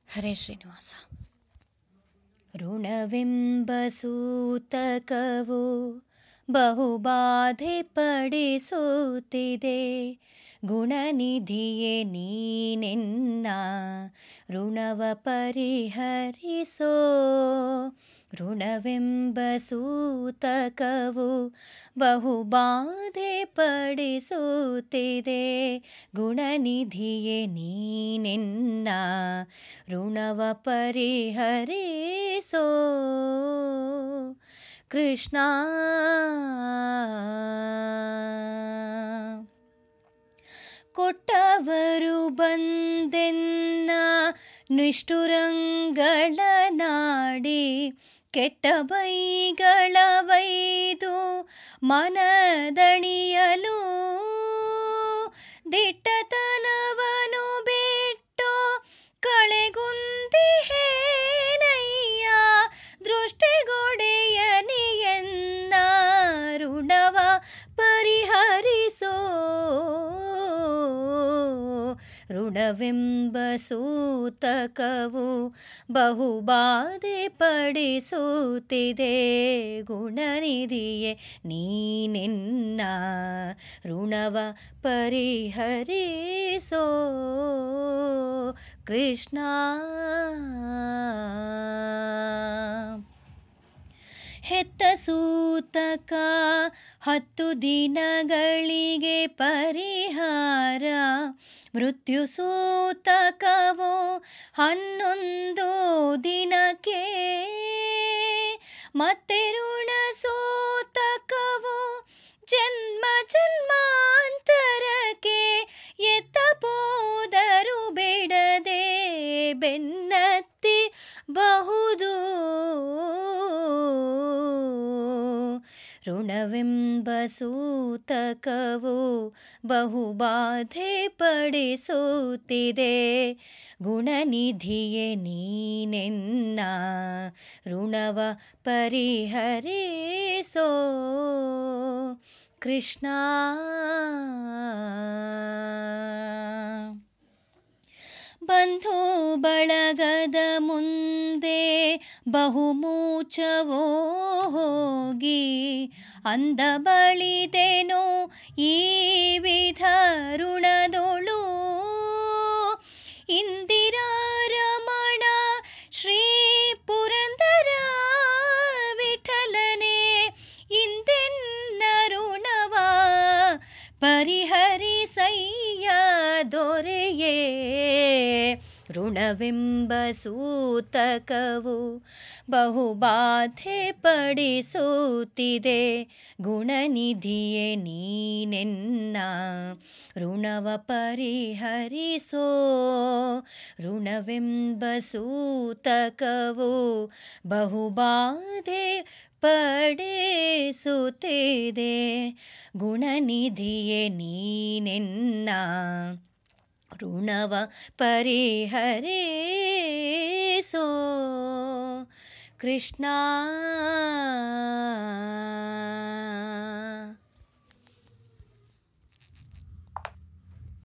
ಹರೇ ಶ್ರೀನಿವಾಸ. ಋಣವೆಂಬ ಸೂತಕವು ಬಹುಬಾಧೆ ಪಡಿಸುತ್ತಿದೆ, ಗುಣನಿಧಿಯೇ ನೀನೆನ್ನ ಋಣವ ಪರಿಹರಿಸೋ. ಋಣವೆಂಬ ಸೂತಕವು ಬಹುಬಾಧೆ ಪಡಿಸುತ್ತಿದೆ, ಗುಣನಿಧಿಯೇ ನೀನೆನ್ನ ಋಣವ ಪರಿಹರಿಸೋ. ಕೃಷ್ಣ ಕೊಟ್ಟವರು ಬಂದೆನ್ನ ನಿಷ್ಠುರಂಗಳ ನಾಡಿ, ಕೆಟ್ಟ ಬೈಗಳ ಬೈದು ಮನದಣಿಯಲು, ದಿಟ್ಟತನವನು ಬಿಟ್ಟು ಕಳೆಗುಂದಿಹೇನಯ್ಯ, ದೃಷ್ಟಿಗೊಡೆಯನಿಯನ್ನ ಋಣವ ಪರಿಹರಿಸೋ. ಋಣವೆಂಬ ಸೂತಕವು ಬಹುಬಾಧೆ ಪಡಿಸುತ್ತಿದೆ, ಗುಣನಿಧಿಯೇ ನೀನೆನ್ನ ಋಣವ ಪರಿಹರಿಸೋ. ಕೃಷ್ಣ ಹೆತ್ತ ಸೂತಕ 10 ದಿನಗಳಿಗೆ ಪರಿಹಾರ, ಮೃತ್ಯು ಸೂತಕವೋ 11 ದಿನಕ್ಕೆ, ಮತ್ತೆ ಋಣ ಸೂತಕವೋ ಜನ್ಮ ಜನ್ಮಾಂತರಕ್ಕೆ, ಎತ್ತ ಹೋದರೂ ಬಿಡದೆ ಬೆನ್ನತ್ತಿ ಬಹುದು. ಋಣವೆಂಬ ಸೂತಕವು ಬಹುಬಾಧೆ ಪಡಿಸುತ್ತಿದೆ, ಗುಣನಿಧಿಯೇ ನೀನೆನ್ನ ಋಣವ ಪರಿಹರಿಸೋ. ಕೃಷ್ಣ ಬಂಧು ಬಳಗದ ಮುಂದೆ ಬಹುಮೂಚವೋ ಹೋಗಿ, ಅಂದ ಬಳಿದೆನೋ ಈ ವಿಧ ಋಣದೊಳು, ಇಂದಿರಾರಮಣ ಶ್ರೀ ಪುರಂದರ ವಿಠಲನೆ ಇಂದೆನ್ನ ಋಣವ ಪರಿಹರಿಸಯ್ಯ ದೊರೆಯೇ. ಋಣವೆಂಬ ಸೂತಕವು ಬಹುಬಾಧೆ ಪಡಿಸುತ್ತಿದೆ, ಗುಣನಿಧಿಯೇ ನೀನೆನ್ನ ಋಣವ ಪರಿಹರಿಸೋ. ಋಣವೆಂಬ ಸೂತಕವು ಬಹುಬಾಧೆ ಪಡಿಸುತ್ತಿದೆ, ಗುಣನಿಧಿಯೇ ನೀನೆನ್ನ ಋಣವ ಪರಿಹರಿಸೋ. ಕೃಷ್ಣ